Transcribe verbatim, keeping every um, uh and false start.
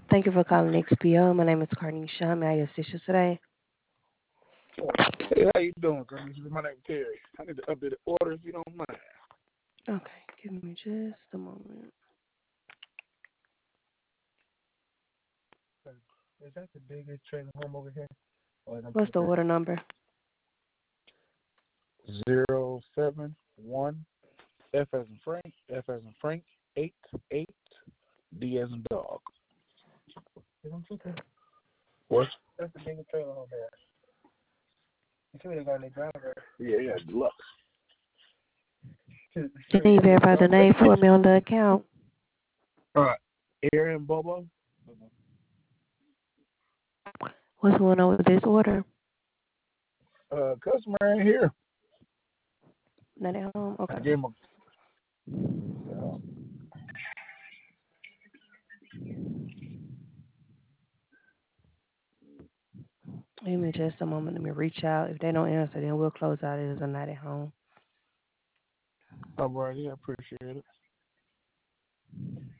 Thank you for calling X P O. My name is Carnisha. May I assist you today? Hey, how you doing, girl? This is my name Terry. I need to update the order if you don't mind. Okay, give me just a moment. Is that the biggest trailer home over here? Or is that What's the order number? zero seven one F as in Frank, F as in Frank, eight eight D as in dog. What? That's the biggest trailer home there. You see what they got in their driver? Yeah, yeah, deluxe. Can you verify the name for me on the account? All right, Aaron Bobo. What's going on with this order? Uh, customer ain't here. Not at home? I Okay. gave him a. Uh, Give me just a moment. Let me reach out. If they don't answer, then we'll close out as a not at home. all right, yeah, I appreciate it.